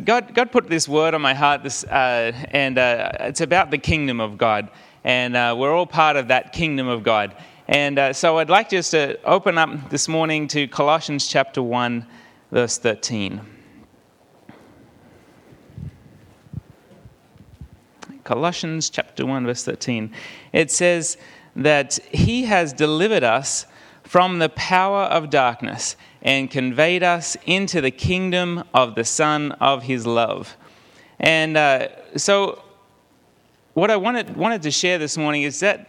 God put this word on my heart, and it's about the kingdom of God. And we're all part of that kingdom of God. And so I'd like just to open up this morning to Colossians chapter 1, verse 13. Colossians chapter 1, verse 13. It says that He has delivered us from the power of darkness and conveyed us into the kingdom of the Son of His love. And so what I wanted to share this morning is that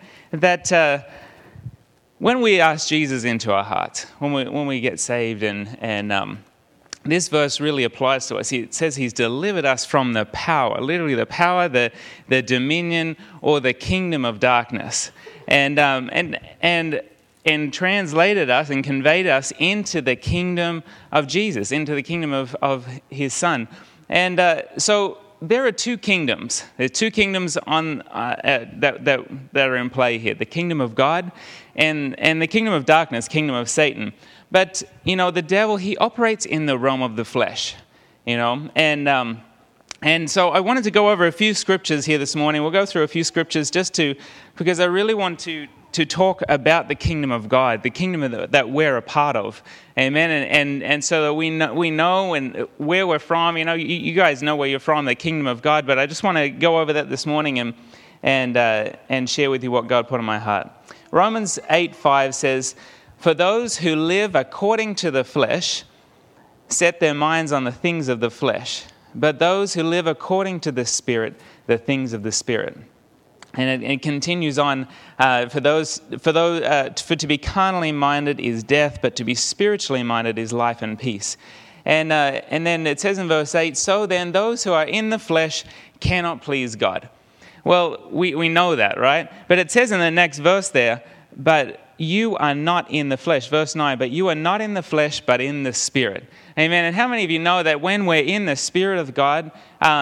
when we ask Jesus into our hearts, when we get saved, and this verse really applies to us. It says He's delivered us from the power, literally the power, the dominion, or the kingdom of darkness, and translated us and conveyed us into the kingdom of Jesus, into the kingdom of His Son. And so there are two kingdoms. There's two kingdoms that are in play here: the kingdom of God and the kingdom of darkness, kingdom of Satan. But the devil, he operates in the realm of the flesh, and so I wanted to go over a few scriptures here this morning. We'll go through a few scriptures because I really want to talk about the kingdom of God, the kingdom that we're a part of, amen. And so that we know and where we're from. You guys know where you're from, the kingdom of God. But I just want to go over that this morning and share with you what God put on my heart. Romans 8:5 says, "For those who live according to the flesh set their minds on the things of the flesh, but those who live according to the Spirit, the things of the Spirit." And it continues on, for to be carnally minded is death, but to be spiritually minded is life and peace. And then it says in verse 8, "So then those who are in the flesh cannot please God." Well, we know that, right? But it says in the next verse there, "But you are not in the flesh," verse 9, "but you are not in the flesh, but in the Spirit." Amen. And how many of you know that when we're in the Spirit of God,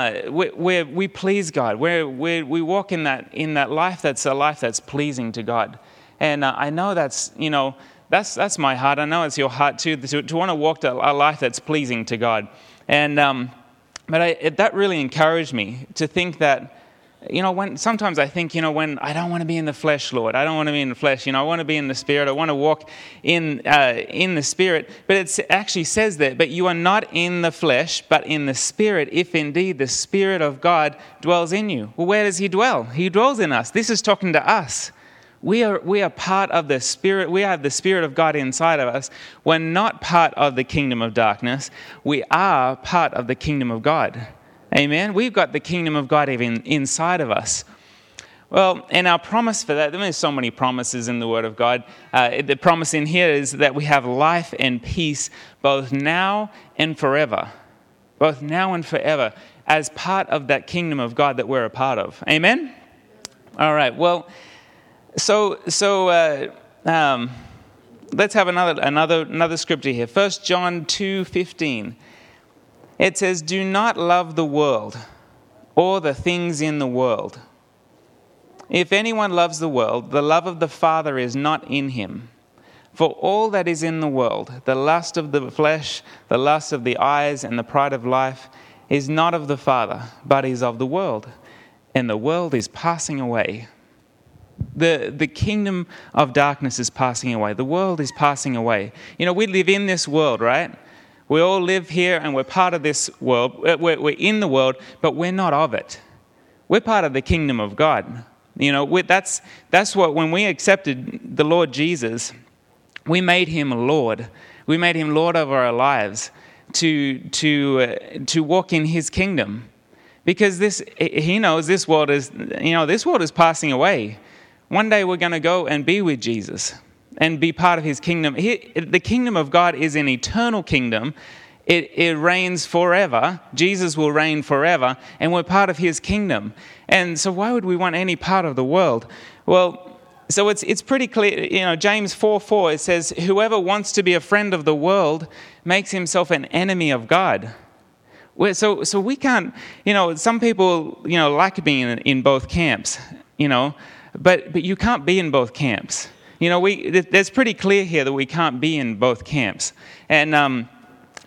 we please God? We walk in that life that's a life that's pleasing to God. And I know that's my heart. I know it's your heart too, to want to walk a life that's pleasing to God. And that really encouraged me to think that, when sometimes I think, when I don't want to be in the flesh, Lord, I don't want to be in the flesh. I want to be in the Spirit. I want to walk in the Spirit. But it actually says that, "But you are not in the flesh, but in the Spirit, if indeed the Spirit of God dwells in you." Well, where does He dwell? He dwells in us. This is talking to us. We are part of the Spirit. We have the Spirit of God inside of us. We're not part of the kingdom of darkness. We are part of the kingdom of God. Amen. We've got the kingdom of God even inside of us. Well, and our promise for that, there's so many promises in the Word of God. The promise in here is that we have life and peace both now and forever. Both now and forever as part of that kingdom of God that we're a part of. Amen? All right. Well, so let's have another scripture here. 1 John 2:15. It says, "Do not love the world or the things in the world. If anyone loves the world, the love of the Father is not in him. For all that is in the world, the lust of the flesh, the lust of the eyes, and the pride of life, is not of the Father, but is of the world. And the world is passing away." The kingdom of darkness is passing away. The world is passing away. We live in this world, right? We all live here and we're part of this world. We're in the world, but we're not of it. We're part of the kingdom of God. That's what, when we accepted the Lord Jesus, we made Him Lord. We made Him Lord over our lives to walk in His kingdom. Because He knows this world is passing away. One day we're going to go and be with Jesus and be part of His kingdom. The kingdom of God is an eternal kingdom. It reigns forever. Jesus will reign forever, and we're part of His kingdom. And so why would we want any part of the world? Well, so it's pretty clear. James 4:4, it says, "Whoever wants to be a friend of the world makes himself an enemy of God." So we can't, some people, like being in both camps, but you can't be in both camps. There's pretty clear here that we can't be in both camps. And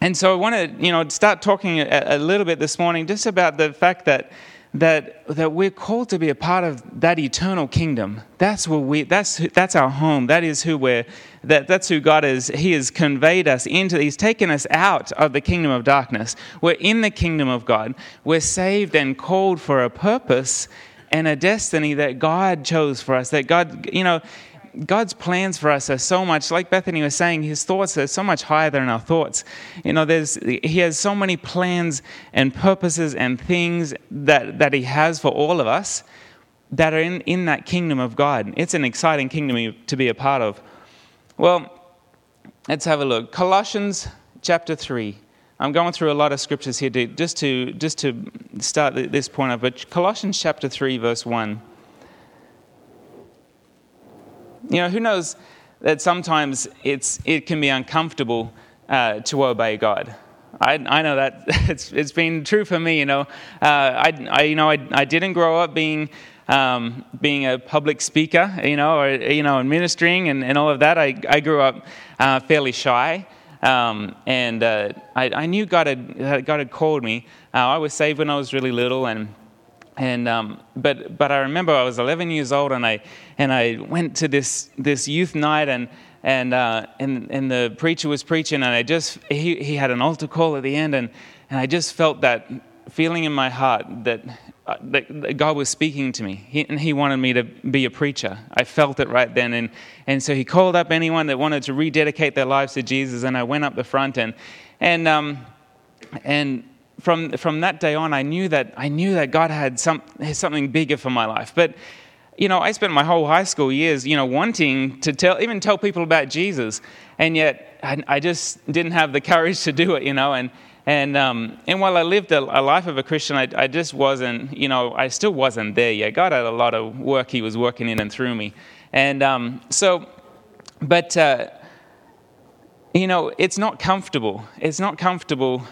And so I want to, start talking a little bit this morning just about the fact that we're called to be a part of that eternal kingdom. That's our home. That is that's who God is. He has conveyed us into. He's taken us out of the kingdom of darkness. We're in the kingdom of God. We're saved and called for a purpose and a destiny that God chose for us. That God's plans for us are so much, like Bethany was saying, his thoughts are so much higher than our thoughts. He has so many plans and purposes and things that he has for all of us that are in that kingdom of God. It's an exciting kingdom to be a part of. Well, let's have a look. Colossians chapter 3. I'm going through a lot of scriptures here just to start this point up. But Colossians chapter 3, verse 1. Who knows that sometimes it can be uncomfortable to obey God. I know that it's been true for me. I didn't grow up being a public speaker, and ministering and all of that. I grew up fairly shy, and I knew God had called me. I was saved when I was really little, but I remember I was 11 years old, and I went to this youth night, and the preacher was preaching, and he had an altar call at the end, and I just felt that feeling in my heart that God was speaking to me, and he wanted me to be a preacher. I felt it right then, and so he called up anyone that wanted to rededicate their lives to Jesus, and I went up the front, and from that day on, I knew that God had something bigger for my life. But I spent my whole high school years, wanting to tell people about Jesus, and yet I just didn't have the courage to do it, And while I lived a life of a Christian, I just wasn't, I still wasn't there yet. God had a lot of work He was working in and through me, and it's not comfortable. It's not comfortable.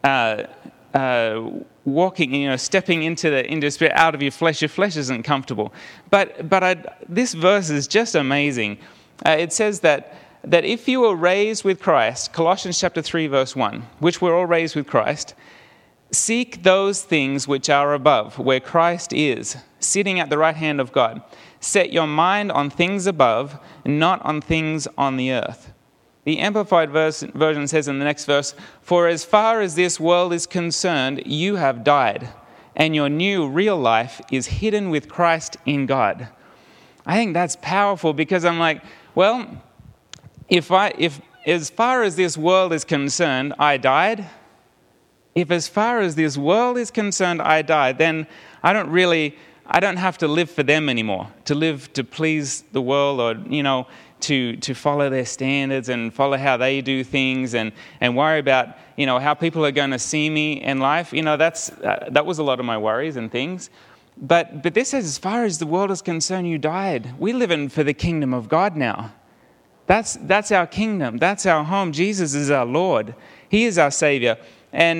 Walking, stepping into spirit, out of your flesh. Your flesh isn't comfortable. But this verse is just amazing. It says that if you were raised with Christ, Colossians chapter 3, verse 1, which we're all raised with Christ, seek those things which are above, where Christ is, sitting at the right hand of God. Set your mind on things above, not on things on the earth. The Amplified Version says in the next verse, "For as far as this world is concerned, you have died, and your new real life is hidden with Christ in God." I think that's powerful, because I'm like, well, if as far as this world is concerned, I died. If as far as this world is concerned, I died, then I don't have to live for them anymore, to live to please the world, or to follow their standards and follow how they do things, and worry about how people are going to see me in life. That was a lot of my worries and things. But this says, as far as the world is concerned, you died. We live in for the kingdom of God now. That's our kingdom. That's our home. Jesus is our Lord. He is our Savior, and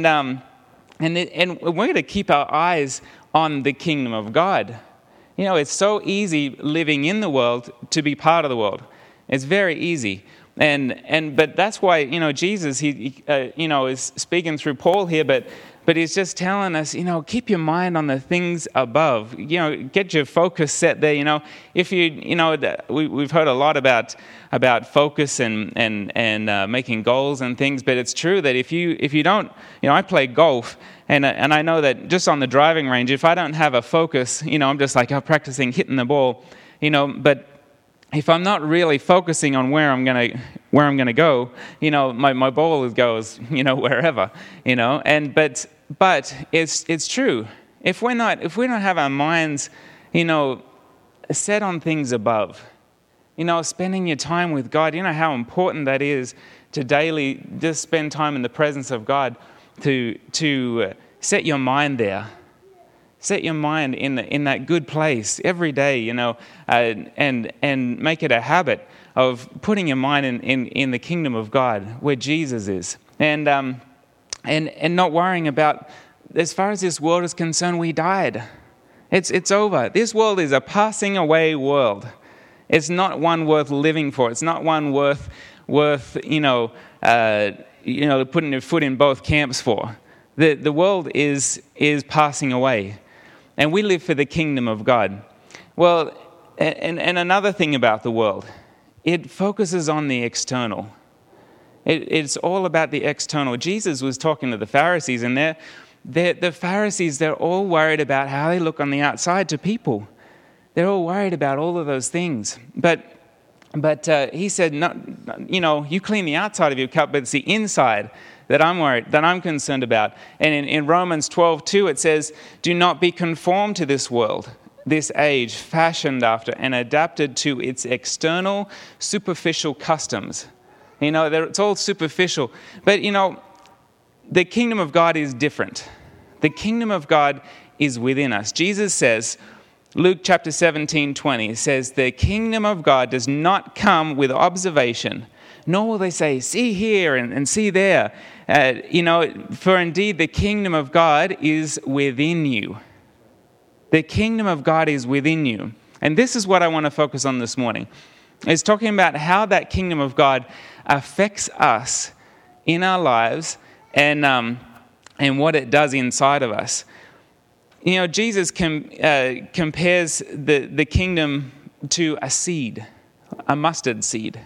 we're going to keep our eyes on the kingdom of God. It's so easy living in the world to be part of the world. It's very easy, but that's why Jesus he is speaking through Paul here, but he's just telling us keep your mind on the things above. Get your focus set there. If we've heard a lot about focus and making goals and things, but it's true that if you don't, I play golf, and I know that just on the driving range, if I don't have a focus, I'm just like practicing hitting the ball, but if I'm not really focusing on where I'm gonna go, my ball goes, wherever, But it's true. If we don't have our minds, set on things above, spending your time with God, how important that is to daily just spend time in the presence of God, to set your mind there. Set your mind in that good place every day, and make it a habit of putting your mind in the kingdom of God, where Jesus is, and not worrying about, as far as this world is concerned, we died. It's over. This world is a passing away world. It's not one worth living for. It's not one worth putting their foot in both camps for. The world is passing away, and we live for the kingdom of God. Well, and another thing about the world, it focuses on the external. It's all about the external. Jesus was talking to the Pharisees, and the Pharisees, they're all worried about how they look on the outside to people. They're all worried about all of those things. But he said, no, you clean the outside of your cup, but it's the inside that I'm concerned about. And in Romans 12:2, it says, do not be conformed to this world, this age, fashioned after and adapted to its external, superficial customs. It's all superficial. But, the kingdom of God is different. The kingdom of God is within us. Jesus says, Luke chapter 17:20 says, the kingdom of God does not come with observation, nor will they say, see here and see there. For indeed the kingdom of God is within you. The kingdom of God is within you. And this is what I want to focus on this morning. It's talking about how that kingdom of God affects us in our lives and what it does inside of us. Jesus compares the kingdom to a seed, a mustard seed.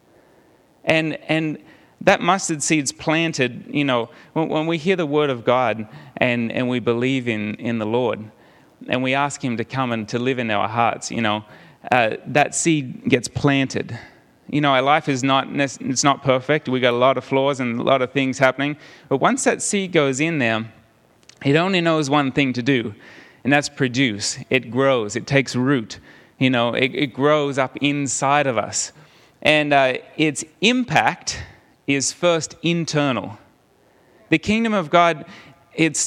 And that mustard seed's planted, when we hear the word of God and we believe in the Lord and we ask him to come and to live in our hearts, that seed gets planted. Our life is it's not perfect. We got a lot of flaws and a lot of things happening. But once that seed goes in there, it only knows one thing to do, and that's produce. It grows. It takes root. It grows up inside of us. And its impact is first internal. The kingdom of God, it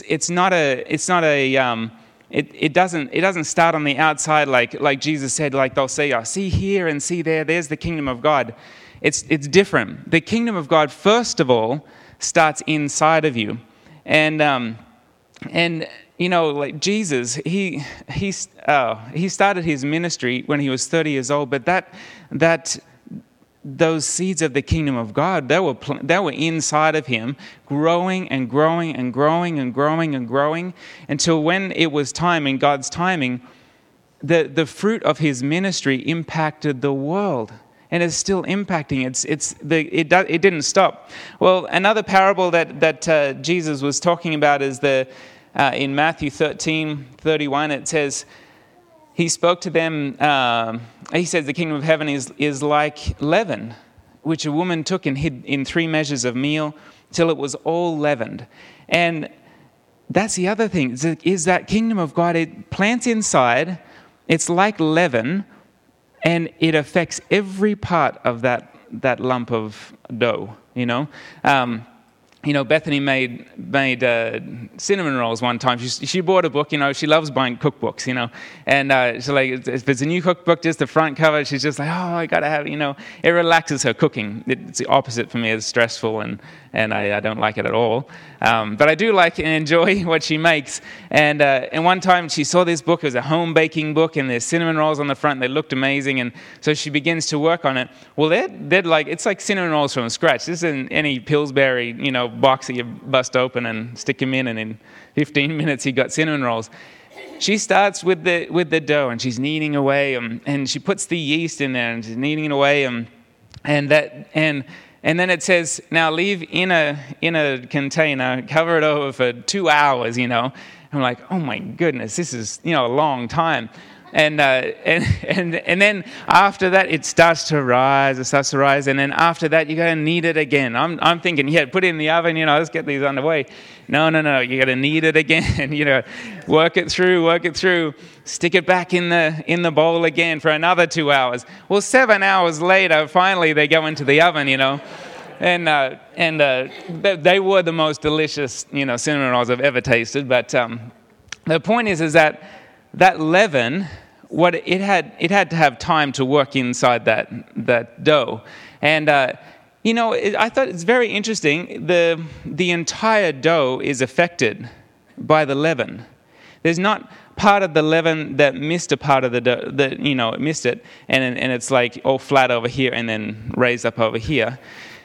doesn't start on the outside like Jesus said, like they'll say, see here and see there, there's the kingdom of God. It's different. The kingdom of God, first of all, starts inside of you. And like Jesus, he started his ministry when he was 30 years old, but those seeds of the kingdom of God, they were inside of him, growing and growing and growing and growing and growing until when it was time, in God's timing, the fruit of his ministry impacted the world. And it's still impacting. It didn't stop. Well, another parable that Jesus was talking about is in Matthew 13:31. It says, he spoke to them. He says the kingdom of heaven is like leaven, which a woman took and hid in 3 measures of meal till it was all leavened. And that's the other thing, is that kingdom of God, it plants inside. It's like leaven, and it affects every part of that lump of dough. Bethany made cinnamon rolls one time. She bought a book. She loves buying cookbooks. And she's like, if it's a new cookbook, just the front cover, she's just like, I gotta have. It relaxes her cooking. It's the opposite for me. It's stressful, and I don't like it at all. But I do like and enjoy what she makes. And one time she saw this book. It was a home baking book, and there's cinnamon rolls on the front. They looked amazing, and so she begins to work on it. Well, it's like cinnamon rolls from scratch. This isn't any Pillsbury, box that you bust open and stick them in, and in 15 minutes you got cinnamon rolls. She starts with the dough, and she's kneading away, and she puts the yeast in there, and she's kneading it away, and then it says, now leave in a container, cover it over for 2 hours. I'm like, oh my goodness, this is a long time. And then after that, it starts to rise, and then after that, you got to knead it again. I'm thinking, put it in the oven, let's get these underway. No, you got to knead it again, work it through, stick it back in the bowl again for another 2 hours. Well, 7 hours later, finally they go into the oven, and they were the most delicious, cinnamon rolls I've ever tasted. But the point is that leaven, what it had to have time to work inside that dough. And I thought it's very interesting. The entire dough is affected by the leaven. There's not part of the leaven that missed a part of the dough, that it missed it, and it's like all flat over here and then raised up over here.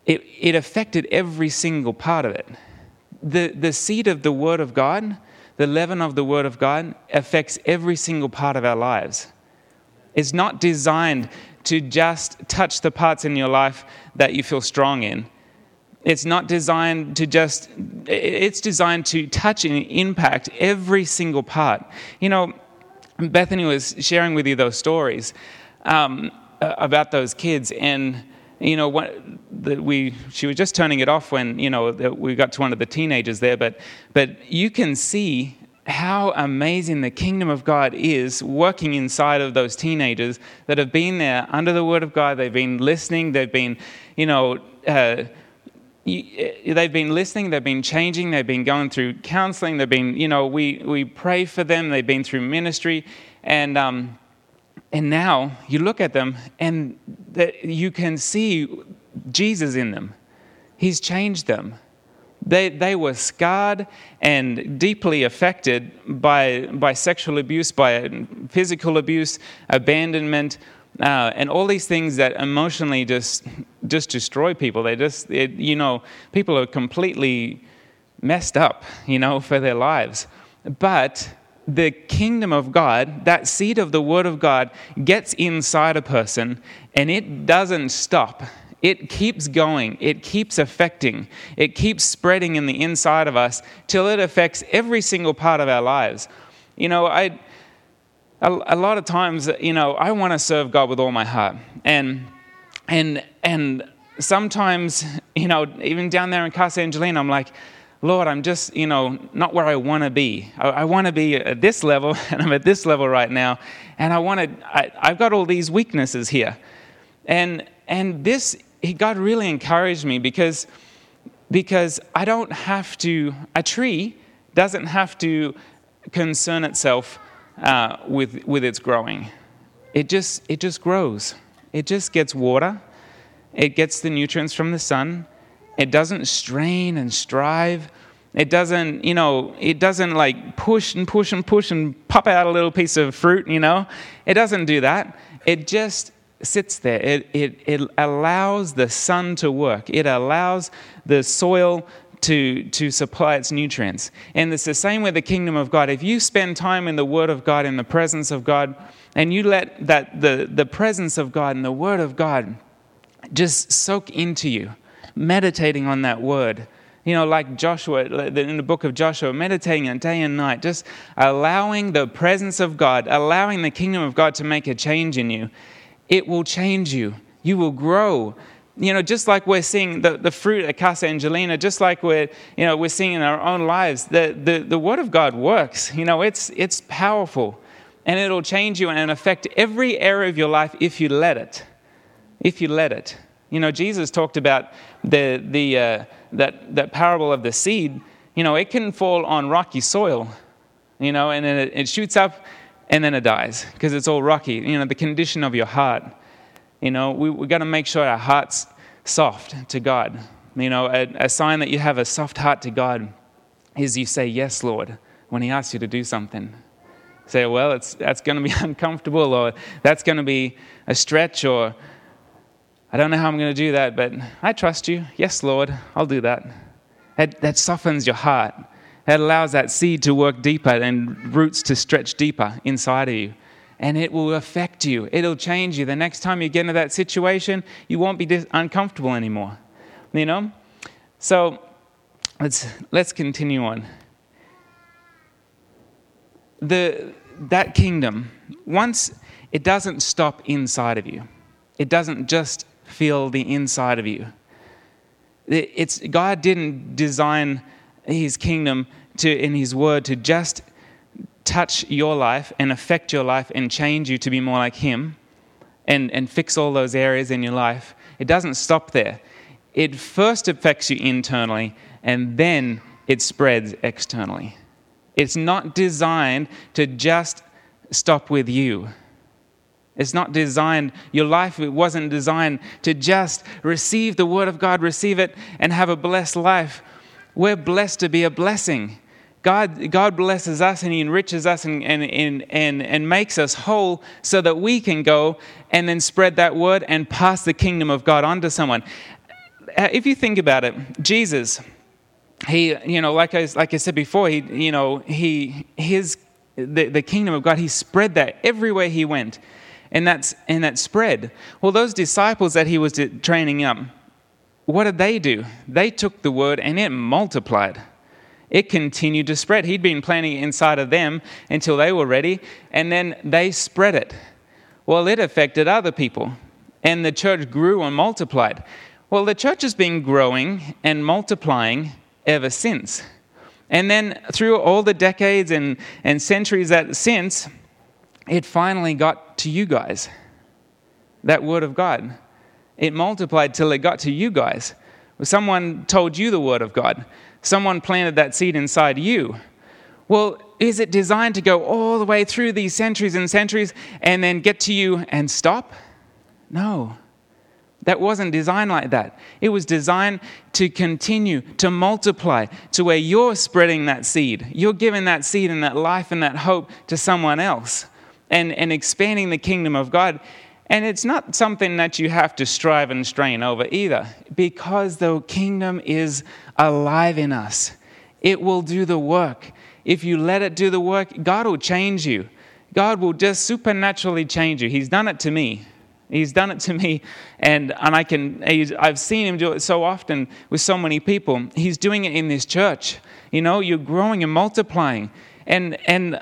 it affected every single part of it. The seed of the Word of God, the leaven of the Word of God, affects every single part of our lives. It's not designed to just touch the parts in your life that you feel strong in. It's not designed to just, it's designed to touch and impact every single part. You know, Bethany was sharing with you those stories about those kids, and you know, she was just turning it off when, you know, we got to one of the teenagers there, but you can see how amazing the kingdom of God is working inside of those teenagers that have been there under the Word of God. They've been listening. They've been, you know, they've been listening. They've been changing. They've been going through counseling. They've been, you know, we pray for them. They've been through ministry, and now you look at them and you can see Jesus in them. He's changed them. They were scarred and deeply affected by sexual abuse, by physical abuse, abandonment, and all these things that emotionally just destroy people. You know, people are completely messed up, you know, for their lives. But the kingdom of God, that seed of the Word of God, gets inside a person, and it doesn't stop. It keeps going. It keeps affecting. It keeps spreading in the inside of us till it affects every single part of our lives. You know, a lot of times, you know, I want to serve God with all my heart, and sometimes, you know, even down there in Casa Angelina, I'm like, Lord, I'm just, you know, not where I want to be. I want to be at this level, and I'm at this level right now, and I've got all these weaknesses here, and this, God really encouraged me because I don't have to. A tree doesn't have to concern itself with its growing. It just grows. It just gets water. It gets the nutrients from the sun. It doesn't strain and strive. It doesn't, you know, it doesn't like push and push and push and pop out a little piece of fruit, you know. It doesn't do that. It just sits there. It allows the sun to work. It allows the soil to supply its nutrients. And it's the same with the kingdom of God. If you spend time in the Word of God, in the presence of God, and you let that the presence of God and the Word of God just soak into you, meditating on that word, you know, like Joshua, in the book of Joshua, meditating on day and night, just allowing the presence of God, allowing the kingdom of God to make a change in you, it will change you. You will grow. You know, just like we're seeing the fruit at Casa Angelina, just like we're seeing in our own lives, the Word of God works. You know, it's powerful, and it'll change you and affect every area of your life if you let it. If you let it. You know, Jesus talked about that parable of the seed. You know, it can fall on rocky soil, you know, and then it shoots up and then it dies because it's all rocky. You know, the condition of your heart. You know, we got to make sure our heart's soft to God. You know, a sign that you have a soft heart to God is you say, yes, Lord, when He asks you to do something. Say, well, that's going to be uncomfortable, or that's going to be a stretch, or I don't know how I'm going to do that, but I trust you. Yes, Lord, I'll do that. That softens your heart. It allows that seed to work deeper and roots to stretch deeper inside of you. And it will affect you. It'll change you. The next time you get into that situation, you won't be uncomfortable anymore. You know? So let's continue on. That kingdom, once it doesn't stop inside of you. It doesn't just fill the inside of you. God didn't design His kingdom in His Word to just touch your life and affect your life and change you to be more like Him and fix all those areas in your life. It doesn't stop there. It first affects you internally, and then it spreads externally. It's not designed to just stop with you. It's not designed, your life, it wasn't designed to just receive the Word of God, receive it, and have a blessed life. We're blessed to be a blessing. God blesses us, and He enriches us and makes us whole so that we can go and then spread that word and pass the kingdom of God on to someone. if you think about it, Jesus, he, like I said before, the kingdom of God, he spread that everywhere he went, and that spread. Well, those disciples that he was training up, what did they do? They took the word and it multiplied. It continued to spread. He'd been planting it inside of them until they were ready, and then they spread it. Well, it affected other people, and the church grew and multiplied. Well, the church has been growing and multiplying ever since. And then through all the decades and centuries since, it finally got to you guys. That word of God. It multiplied till it got to you guys. Someone told you the word of God. Someone planted that seed inside you. Well, is it designed to go all the way through these centuries and centuries and then get to you and stop? No. That wasn't designed like that. It was designed to continue, to multiply, to where you're spreading that seed. You're giving that seed and that life and that hope to someone else and expanding the kingdom of God. And it's not something that you have to strive and strain over either, because the kingdom is alive in us. It will do the work. If you let it do the work, God will change you. God will just supernaturally change you. He's done it to me. He's done it to me, and I've seen him do it so often with so many people. He's doing it in this church. You're growing and multiplying, and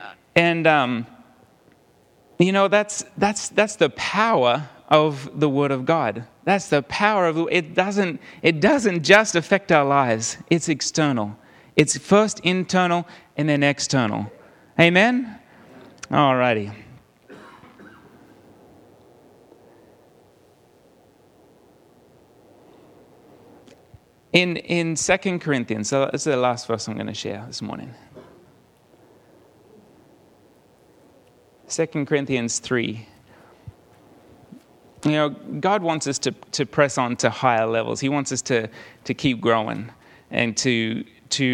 that's the power of the Word of God. That's the power of it. It doesn't just affect our lives. It's external. It's first internal and then external. Amen? All righty. In 2 Corinthians, so this is the last verse I'm going to share this morning. 2 Corinthians 3. God wants us to press on to higher levels. He wants us to keep growing and to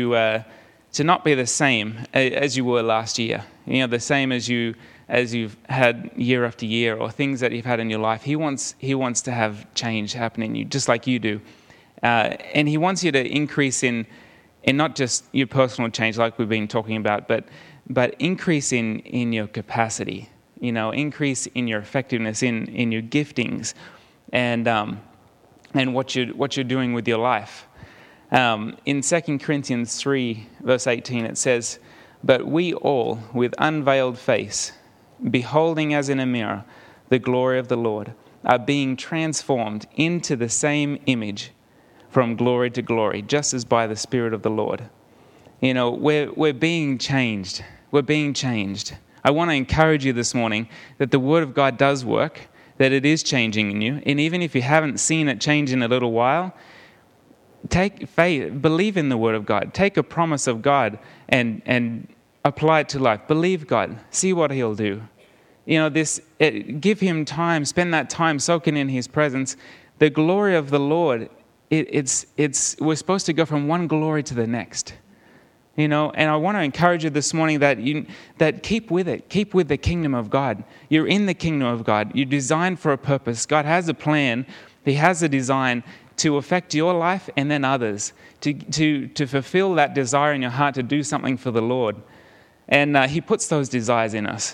not be the same as you were last year. The same as you've had year after year, or things that you've had in your life. He wants to have change happen in you, just like you do. And he wants you to increase in not just your personal change like we've been talking about, but increase in your capacity, increase in your effectiveness, in your giftings, and what you're doing with your life. In 2 Corinthians 3, verse 18, it says, "But we all, with unveiled face, beholding as in a mirror the glory of the Lord, are being transformed into the same image from glory to glory, just as by the Spirit of the Lord." We're being changed. We're being changed. I want to encourage you this morning that the Word of God does work, that it is changing in you. And even if you haven't seen it change in a little while, take faith, believe in the Word of God. Take a promise of God and apply it to life. Believe God. See what He'll do. Give Him time. Spend that time soaking in His presence. The glory of the Lord, we're supposed to go from one glory to the next. And I want to encourage you this morning that keep with it. Keep with the kingdom of God. You're in the kingdom of God. You're designed for a purpose. God has a plan. He has a design to affect your life and then others, to fulfill that desire in your heart to do something for the Lord. And He puts those desires in us.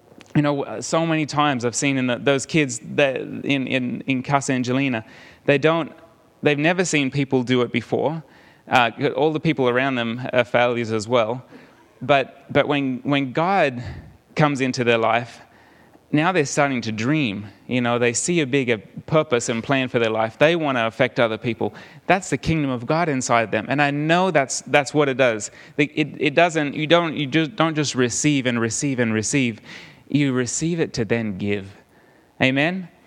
So many times I've seen in those kids that in Casa Angelina, they've never seen people do it before. All the people around them are failures as well. But when God comes into their life, now they're starting to dream. They see a bigger purpose and plan for their life. They want to affect other people. That's the kingdom of God inside them, and I know that's what it does. It doesn't. You don't just receive and receive and receive. You receive it to then give. Amen.